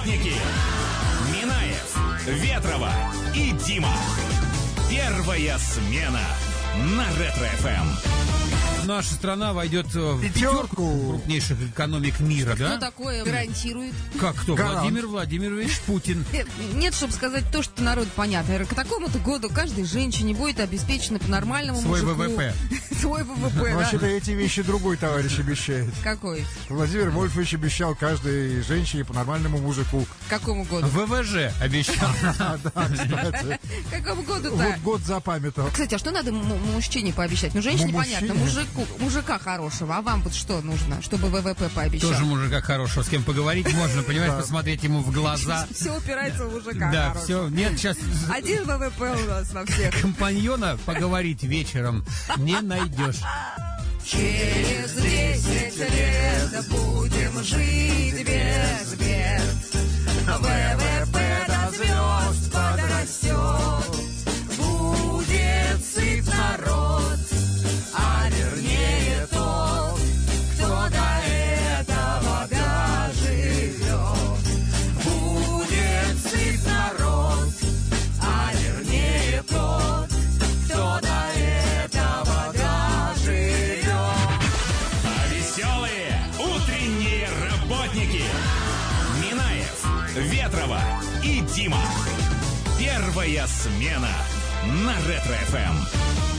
работники. Минаев, Ветрова и Дима. Первая смена на Ретро-ФМ. Наша страна войдет в пятерку крупнейших экономик мира, Кто да? такое гарантирует? Как кто? Гарант. Владимир Владимирович Путин. Нет, чтобы сказать то, что народ понятно. К такому-то году каждой женщине будет обеспечено по-нормальному Свой мужику. ВВП. Свой ВВП, да. Вообще-то эти вещи другой товарищ обещает. Какой? Владимир Вольфович обещал каждой женщине по нормальному мужику. К какому году? ВВЖ обещал. Да, кстати. К какому году-то? Вот год запамятовал. Кстати, а что надо мужчине пообещать? Ну, женщине Мужчине? понятно, мужика хорошего. А вам вот что нужно, чтобы ВВП пообещал? Тоже мужика хорошего, с кем поговорить можно, понимаешь, посмотреть ему в глаза. Все упирается в мужика Да, хорошего. все. Нет, сейчас Один ВВП у нас на всех. компаньона поговорить вечером не найдешь. Через 10 лет будем жить без бед. ВВП до звезд подрастет. Будет сыт народ, а вернее тот, кто до этого доживет. Будет сыт народ, а вернее тот, кто до этого доживет. А веселые утренние работники. Минаев, Ветрова и Дима. Первая смена на Ретро-ФМ.